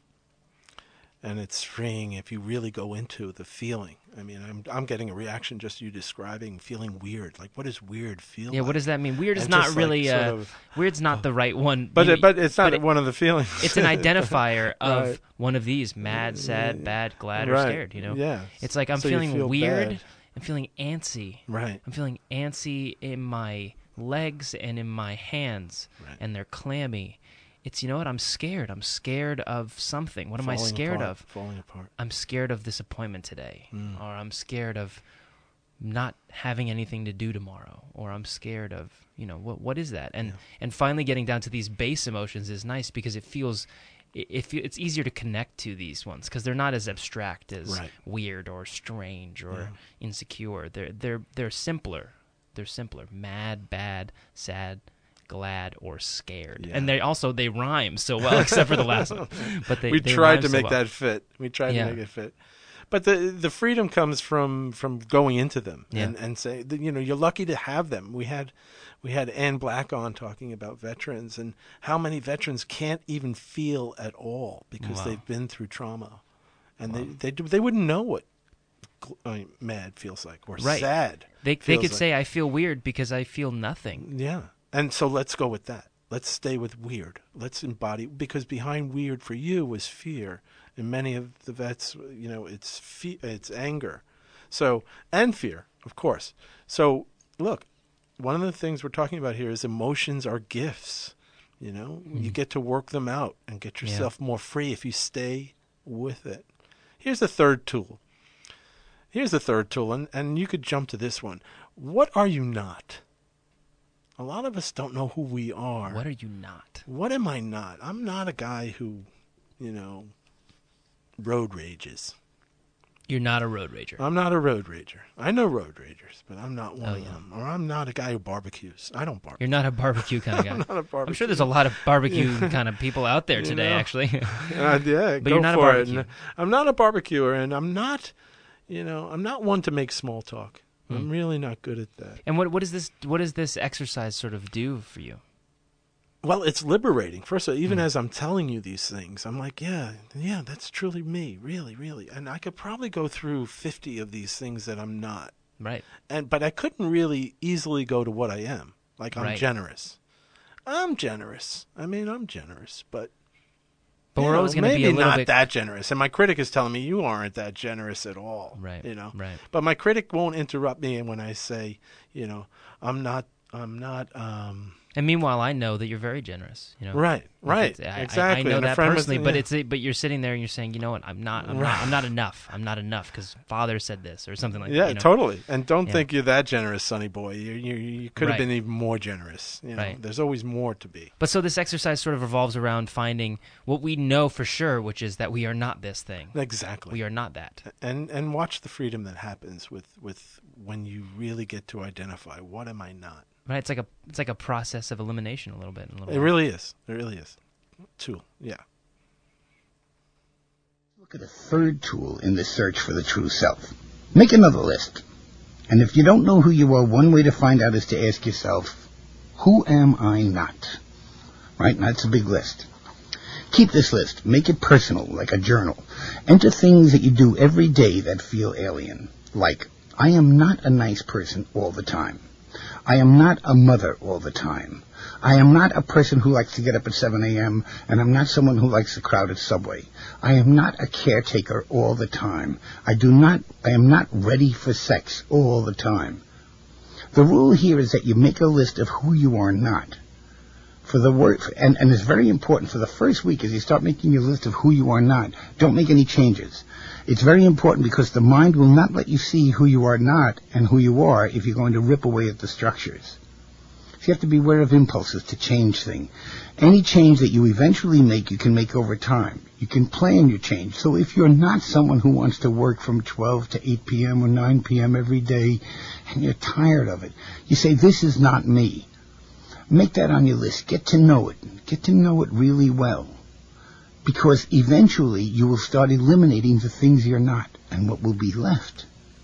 And it's freeing if you really go into the feeling. I mean, I'm I'm getting a reaction just you describing feeling weird. Like, what does weird feel Yeah, like? what does that mean? Weird is And not just, like, really sort uh, of- weird's not the right one. But You- it, but it's not but it- one of the feelings. it's an identifier of Right. one of these: mad, sad, bad, glad, or Right. scared. You know, Yeah. it's like I'm So you feeling feel weird. bad. I'm feeling antsy. Right. I'm feeling antsy in my legs and in my hands, Right. and they're clammy. It's, you know what? I'm scared. I'm scared of something. What am I Falling scared apart, of? Falling apart. I'm scared of this appointment today, Mm. or I'm scared of not having anything to do tomorrow, or I'm scared of, you know, what what is that? And Yeah. and finally getting down to these base emotions is nice because it feels it, it fe- it's easier to connect to these ones because they're not as abstract as Right. weird or strange or Yeah. insecure. They're they're they're simpler. They're simpler. Mad, bad, sad, glad, or scared. Yeah. And they also they rhyme so well, except for the last one. But they we they tried rhyme to so make well. that fit. We tried Yeah. to make it fit. But the the freedom comes from, from going into them Yeah. and and say that, you know, you're lucky to have them. We had we had Ann Black on talking about veterans and how many veterans can't even feel at all because Wow. they've been through trauma, and Wow. they they do, they wouldn't know what gl- I mean, mad feels like or Right. sad. They they feels could like. say I feel weird because I feel nothing. Yeah. And so let's go with that. Let's stay with weird. Let's embody, because behind weird for you was fear. And many of the vets, you know, it's fe- it's anger. So, and fear, of course. So, look, one of the things we're talking about here is emotions are gifts. You know, you get to work them out and get Yeah. yourself more free if you stay with it. Here's the third tool. Here's the third tool, and, and you could jump to this one. What are you not? A lot of us don't know who we are. What are you not? What am I not? I'm not a guy who, you know, road rages. You're not a road rager. I'm not a road rager. I know road ragers, but I'm not one Oh, of yeah. them. Or I'm not a guy who barbecues. I don't barbecue. You're not a barbecue kind of guy. I'm not a barbecue. I'm sure there's a lot of barbecue kind of people out there You today, know. actually. Uh, yeah, But go you're not a for it. barbecue. And I'm not a barbecuer, and I'm not, you know, I'm not one to make small talk. I'm Hmm. really not good at that. And what what does this what does this exercise sort of do for you? Well, it's liberating. First of all, even Mm. as I'm telling you these things, I'm like, yeah, yeah, that's truly me, really, really. And I could probably go through fifty of these things that I'm not. Right. And but I couldn't really easily go to what I am. Like I'm Right. generous. I'm generous. I mean, I'm generous, but But you we're know, always going to maybe be a little not bit that generous. And my critic is telling me you aren't that generous at all. Right. You know. Right. But my critic won't interrupt me when I say, you know, I'm not. I'm not. Um, And meanwhile, I know that you're very generous. You know, right. Like, Right. it's- I, exactly. I, I know And a that friend was- personally, but yeah. it's a, but you're sitting there and you're saying, you know what, I'm not, I'm Right. not, I'm not enough. I'm not enough because Father said this or something like yeah, that. You know? totally. And don't Yeah. think you're that generous, Sonny boy. You you, you could have Right. been even more generous. You know, Right. there's always more to be. But so this exercise sort of revolves around finding what we know for sure, which is that we are not this thing. Exactly. We are not that. and and watch the freedom that happens with with when you really get to identify what am I not. Right? It's like a it's like a process of elimination a little bit. In a little It way. really is. It really is. Tool. Yeah. Look at a third tool in the search for the true self. Make another list. And if you don't know who you are, one way to find out is to ask yourself, who am I not? Right? And that's a big list. Keep this list. Make it personal, like a journal. Enter things that you do every day that feel alien. Like, I am not a nice person all the time. I am not a mother all the time. I am not a person who likes to get up at seven a.m., and I'm not someone who likes the crowded subway. I am not a caretaker all the time. I do not, I am not ready for sex all the time. The rule here is that you make a list of who you are not. For the word, and, and it's very important for the first week as you start making your list of who you are not, don't make any changes. It's very important because the mind will not let you see who you are not and who you are if you're going to rip away at the structures. So you have to be aware of impulses to change things. Any change that you eventually make, you can make over time. You can plan your change. So if you're not someone who wants to work from twelve to eight p.m. or nine p.m. every day and you're tired of it, you say, this is not me. Make that on your list. Get to know it. Get to know it really well. Because eventually you will start eliminating the things you're not. And what will be left,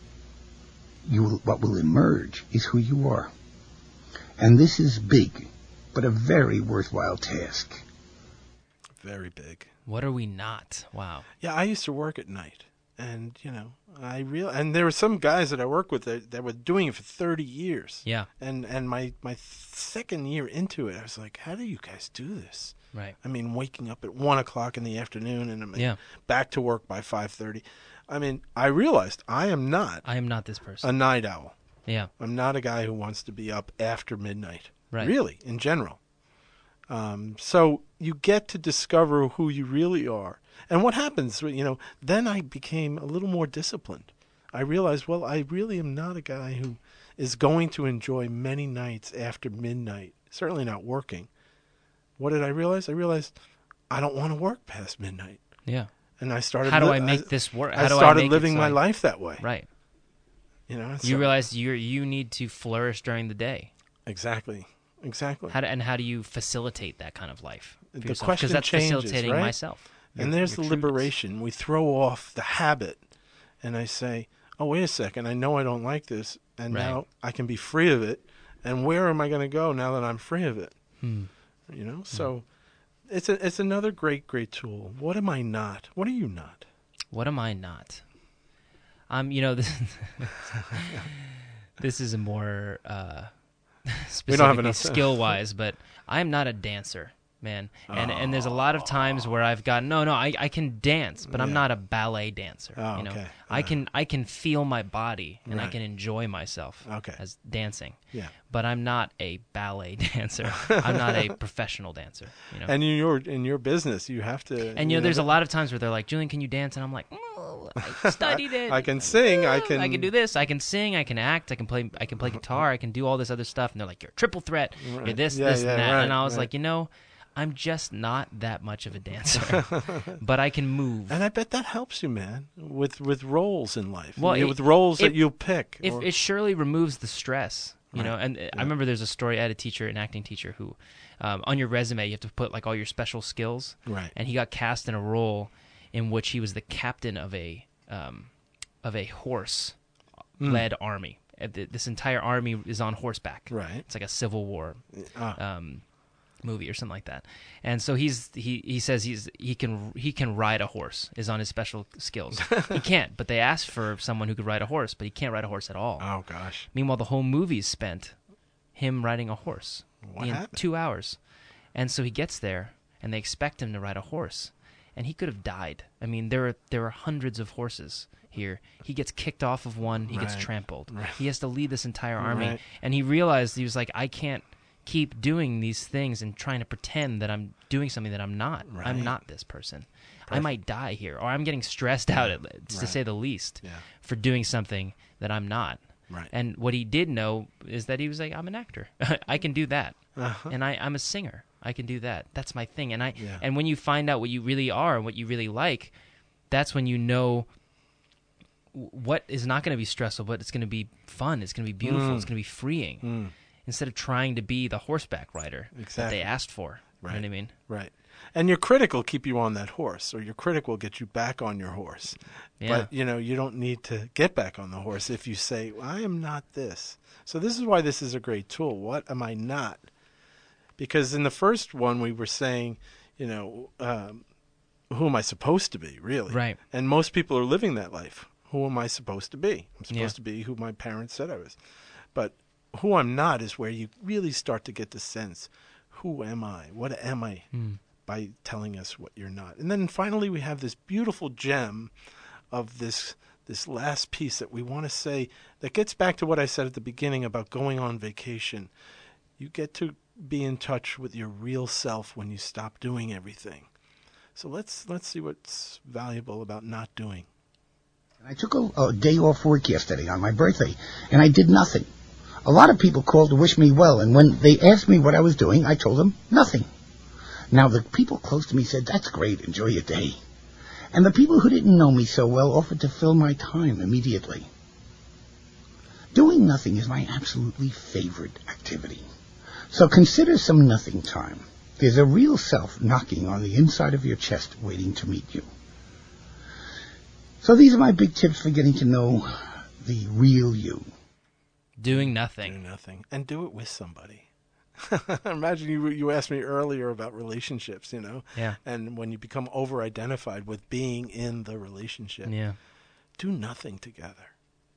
you will, what will emerge, is who you are. And this is big, but a very worthwhile task. Very big. What are we not? Wow. Yeah, I used to work at night, and you know, I real and there were some guys that I worked with that, that were doing it for thirty years. Yeah. And and my my second year into it, I was like, how do you guys do this? Right. I mean, waking up at one o'clock in the afternoon and I'm Yeah. back to work by five thirty. I mean, I realized I am not I am not this person. a night owl. Yeah. I'm not a guy who wants to be up after midnight. Right. Really, in general. Um, so you get to discover who you really are. And what happens, you know, then I became a little more disciplined. I realized, well, I really am not a guy who is going to enjoy many nights after midnight, certainly not working. What did I realize? I realized I don't want to work past midnight. Yeah. And I started How do li- I make this work? How I do started I make living it so my I- life that way. Right. You know, You so- realize you you need to flourish during the day. Exactly. Exactly. How do, and how do you facilitate that kind of life? for The yourself? question that's changes, facilitating right? myself. And Your- there's your the trueness. liberation. We throw off the habit, and I say, oh, wait a second, I know I don't like this, and Right. now I can be free of it. And where am I going to go now that I'm free of it? Hmm. You know, so it's a, it's another great, great tool. What am I not? What are you not? What am I not? Um, you know, this, this is a more uh, We don't have specifically enough- skill wise, but I'm not a dancer, man. And and there's a lot of times where I've gone, no, no, I, I can dance, but I'm Yeah. not a ballet dancer. Oh, you know, okay. I Yeah. can I can feel my body and I Right. can enjoy myself Okay. as dancing. Yeah. But I'm not a ballet dancer. I'm not a professional dancer. You know. And in your in your business, you have to. And you know, there's a lot of times where they're like, "Julian, can you dance?" And I'm like, "Oh, I studied it. I can sing. I I can. can do this. I can sing. I can act. I can play. I can play guitar. I can do all this other stuff." And they're like, "You're a triple threat. You're Right. this, Yeah, this, yeah, and that." right, and I was right. like, you know, I'm just not that much of a dancer, but I can move. And I bet that helps you, man, with with roles in life. Well, You know, it- with roles it- that you pick. If or- it surely removes the stress, you Right. know. And uh I remember there's a story. I had a teacher, an acting teacher, who um, on your resume you have to put like all your special skills. Right. And he got cast in a role in which he was the captain of a um, of a horse led army. Uh, th- This entire army is on horseback. Right. It's like a Civil War Ah. um, movie or something like that. And so he's he, he says he's he can he can ride a horse is on his special skills. He can't, but they asked for someone who could ride a horse, but he can't ride a horse at all. Oh gosh. Meanwhile, the whole movie is spent him riding a horse What in happened? two hours. And so he gets there, and they expect him to ride a horse, and he could have died. I mean, there are there are hundreds of horses here. He gets kicked off of one, he gets Right. trampled. Right. He has to lead this entire army, Right. and he realized he was like, I can't keep doing these things and trying to pretend that I'm doing something that I'm not. Right. I'm not this person. I might die here, or I'm getting stressed out, at, to Right. say the least, Yeah. for doing something that I'm not. Right. And what he did know is that he was like, I'm an actor. I can do that. Uh-huh. And I, I'm a singer. I can do that. That's my thing. And I Yeah. and when you find out what you really are and what you really like, that's when you know w- what is not going to be stressful, but it's going to be fun. It's going to be beautiful. Mm. It's going to be freeing. Mm. Instead of trying to be the horseback rider that Exactly. they asked for. You know Right. what I mean? Right. And your critic will keep you on that horse, or your critic will get you back on your horse. Yeah. But, you know, you don't need to get back on the horse if you say, well, I am not this. So this is why this is a great tool. What am I not? Because in the first one, we were saying, you know, um, who am I supposed to be, really? Right. And most people are living that life. Who am I supposed to be? I'm supposed Yeah. to be who my parents said I was. But who I'm not is where you really start to get the sense, who am I? What am I? Hmm. By telling us what you're not. And then finally we have this beautiful gem of this this last piece that we want to say that gets back to what I said at the beginning about going on vacation. You get to be in touch with your real self when you stop doing everything. So let's let's see what's valuable about not doing. I took a, a day off work yesterday on my birthday, and I did nothing. A lot of people called to wish me well, and when they asked me what I was doing, I told them nothing. Now, the people close to me said, that's great, enjoy your day. And the people who didn't know me so well offered to fill my time immediately. Doing nothing is my absolutely favorite activity. So consider some nothing time. There's a real self knocking on the inside of your chest waiting to meet you. So these are my big tips for getting to know the real you. Doing Do nothing. nothing. And do it with somebody. Imagine you you asked me earlier about relationships, you know? Yeah. And when you become over-identified with being in the relationship, Yeah. do nothing together.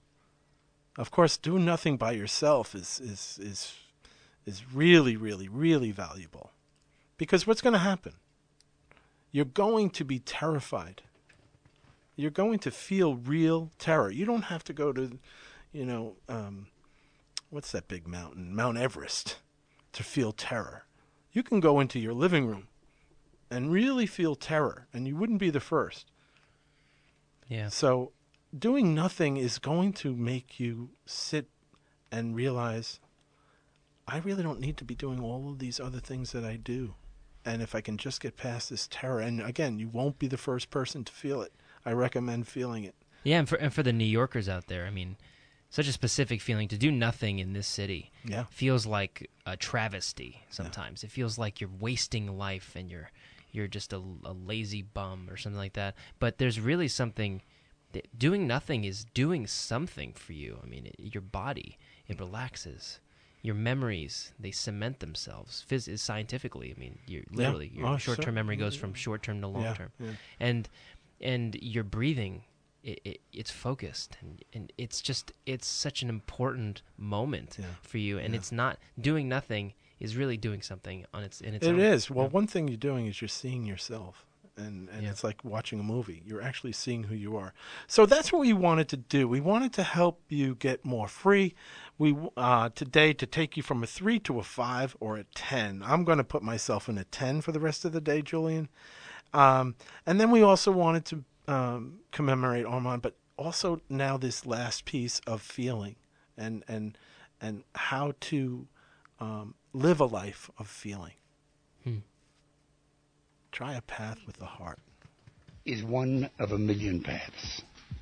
Of course, do nothing by yourself is is is is really, really, really valuable. Because what's going to happen? You're going to be terrified. You're going to feel real terror. You don't have to go to, you know, um, what's that big mountain? Mount Everest to feel terror. You can go into your living room and really feel terror, and you wouldn't be the first. Yeah. So doing nothing is going to make you sit and realize, I really don't need to be doing all of these other things that I do. And if I can just get past this terror, and again, you won't be the first person to feel it. I recommend feeling it. Yeah, and for and for the New Yorkers out there, I mean, such a specific feeling to do nothing in this city. Yeah. Feels like a travesty sometimes. It feels like you're wasting life and you're you're just a, a lazy bum or something like that. But there's really something. That doing nothing is doing something for you. I mean, it, your body, it relaxes. Your memories, they cement themselves phys- scientifically. I mean, you literally your Oh, short-term sure. memory goes from short-term to Yeah, long-term, yeah. and and your breathing, it, it, it's focused, and, and it's just it's such an important moment Yeah. for you, and Yeah. it's not doing nothing is really doing something on its in its It own. is. Well, Yeah. one thing you're doing is you're seeing yourself. And, and Yeah. it's like watching a movie. You're actually seeing who you are. So that's what we wanted to do. We wanted to help you get more free. We uh, today to take you from a three to a five or a ten. I'm going to put myself in a ten for the rest of the day, Julian. Um, and then we also wanted to um, commemorate Armand, but also now this last piece of feeling and and and how to um, live a life of feeling. Hmm. Try a path with the heart. Is one of a million paths.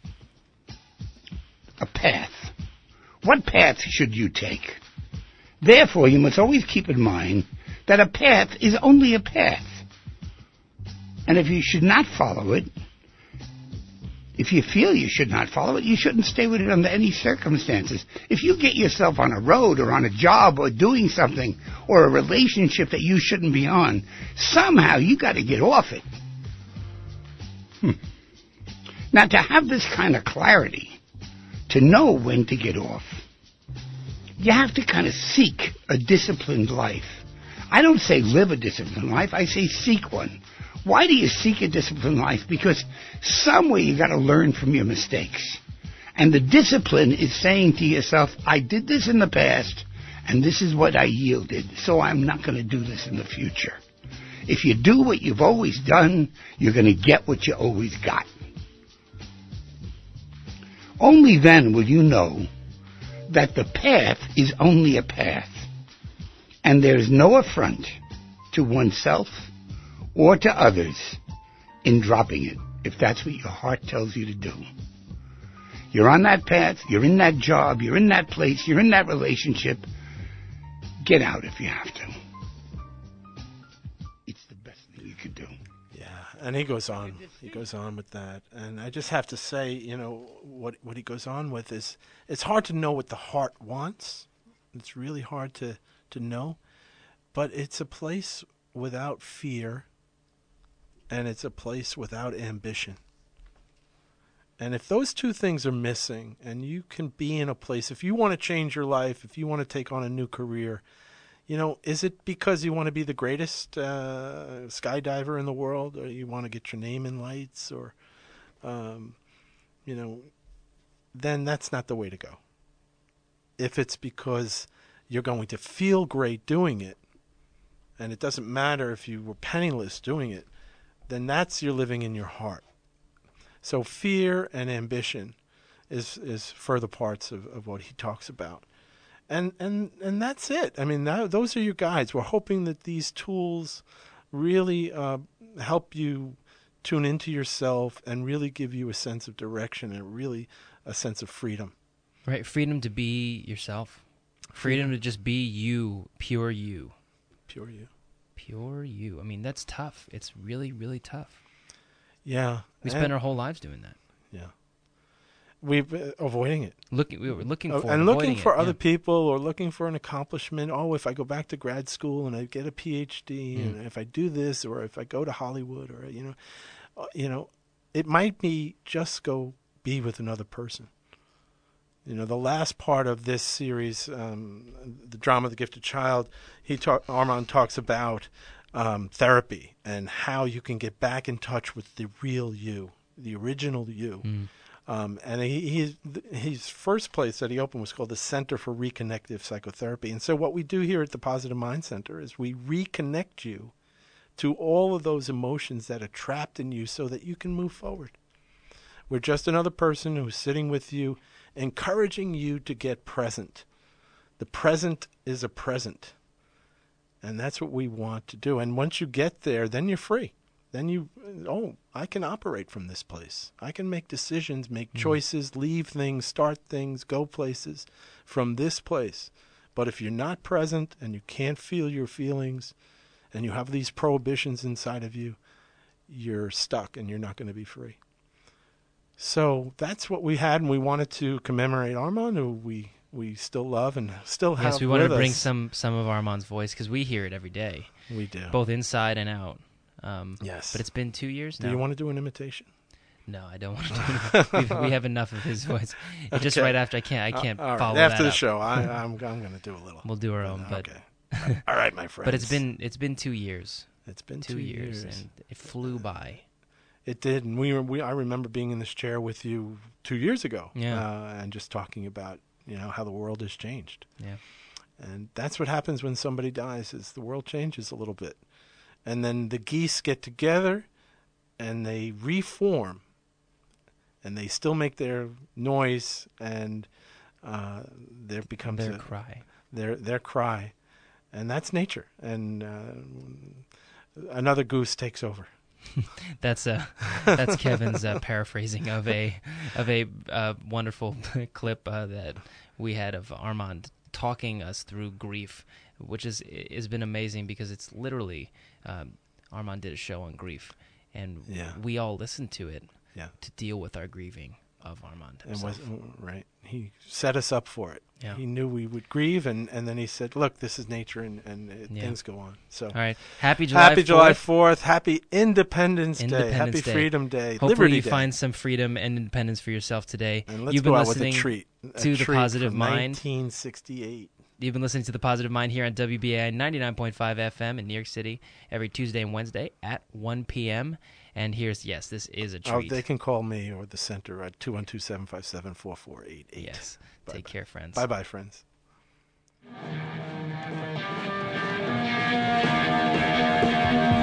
A path. What path should you take? Therefore, you must always keep in mind that a path is only a path. And if you should not follow it, if you feel you should not follow it, you shouldn't stay with it under any circumstances. If you get yourself on a road or on a job or doing something or a relationship that you shouldn't be on, somehow you got to get off it. Hmm. Now, to have this kind of clarity, to know when to get off, you have to kind of seek a disciplined life. I don't say live a disciplined life, I say seek one. Why do you seek a disciplined life? Because somewhere you got to learn from your mistakes. And the discipline is saying to yourself, I did this in the past, and this is what I yielded, so I'm not going to do this in the future. If you do what you've always done, you're going to get what you always got. Only then will you know that the path is only a path, and there is no affront to oneself or to others in dropping it, if that's what your heart tells you to do. You're on that path, you're in that job, you're in that place, you're in that relationship. Get out if you have to. It's the best thing you could do. Yeah, and he goes on. He goes on with that. And I just have to say, you know, what what he goes on with is, it's hard to know what the heart wants. It's really hard to, to know. But it's a place without fear, and it's a place without ambition. And if those two things are missing, and you can be in a place, if you want to change your life, if you want to take on a new career, you know, is it because you want to be the greatest uh, skydiver in the world, or you want to get your name in lights, or, um, you know, then that's not the way to go. If it's because you're going to feel great doing it, and it doesn't matter if you were penniless doing it, then that's you're living in your heart. So fear and ambition is is further parts of, of what he talks about. And and and that's it. I mean, that, those are your guides. We're hoping that these tools really uh, help you tune into yourself and really give you a sense of direction and really a sense of freedom. Right, freedom to be yourself. Freedom to just be you, pure you. Pure you. Pure you. I mean, that's tough. It's really, really tough. Yeah. We and, spend our whole lives doing that. Yeah. We've uh, avoiding it. Looking, we were looking Oh, for and it, looking avoiding for it, other yeah. people, or looking for an accomplishment. Oh, if I go back to grad school and I get a P H D, Mm. and if I do this, or if I go to Hollywood, or you know, uh, you know, it might be just go be with another person. You know, the last part of this series, um, the drama, The Gifted Child, he talk, Armand talks about um, therapy and how you can get back in touch with the real you, the original you. Mm. Um, and he, he's, his first place that he opened was called the Center for Reconnective Psychotherapy. And so what we do here at the Positive Mind Center is we reconnect you to all of those emotions that are trapped in you so that you can move forward. We're just another person who's sitting with you, encouraging you to get present. The present is a present. And that's what we want to do. And once you get there, then you're free. Then you, oh, I can operate from this place. I can make decisions, make Mm. choices, leave things, start things, go places from this place. But if you're not present and you can't feel your feelings and you have these prohibitions inside of you, you're stuck and you're not going to be free. So that's what we had, and we wanted to commemorate Armand, who we, we still love and still have Yes, we wanted with to bring us. some, some of Armand's voice, because we hear it every day, We do. both inside and out. Um, Yes. But it's been two years Do now. you want to do an imitation? No, I don't want to do it. We've, we have enough of his voice. Just Okay. right after, I can't I can't Uh, all right. follow After that the up. show, I, I'm I'm going to do a little. We'll do our own, but okay. All right, my friends. but it's been it's been two years, it's been two, two, years, and it flew by. It did, and we were. We I remember being in this chair with you two years ago, Yeah. uh, and just talking about you know how the world has changed. Yeah. And that's what happens when somebody dies: is the world changes a little bit, and then the geese get together, and they reform, and they still make their noise, and uh, there becomes Their a, cry. their their cry, and that's nature. And uh, another goose takes over. That's uh, that's Kevin's uh, paraphrasing of a of a uh, wonderful clip uh, that we had of Armand talking us through grief, which is has been amazing because it's literally um, Armand did a show on grief, and Yeah. we all listened to it Yeah. to deal with our grieving of Armand And himself. was right. He set us up for it. Yeah. He knew we would grieve, and, and then he said, "Look, this is nature, and, and it, Yeah. things go on." So, All right, happy July happy July fourth. Fourth, happy Independence, Day, Independence happy Day. Freedom Day, Hopefully Liberty you Day, find some freedom and independence for yourself today. and let's You've go been out with a listening treat. A to The treat Positive from Mind. nineteen sixty-eight. You've been listening to The Positive Mind here on W B A I ninety-nine point five F M in New York City every Tuesday and Wednesday at one p.m. And here's, yes, this is a Oh, treat. they can call me or the center at two one two, seven five seven, four four eight eight. Yes. Bye-bye. Take care, friends. Bye bye, friends. Thank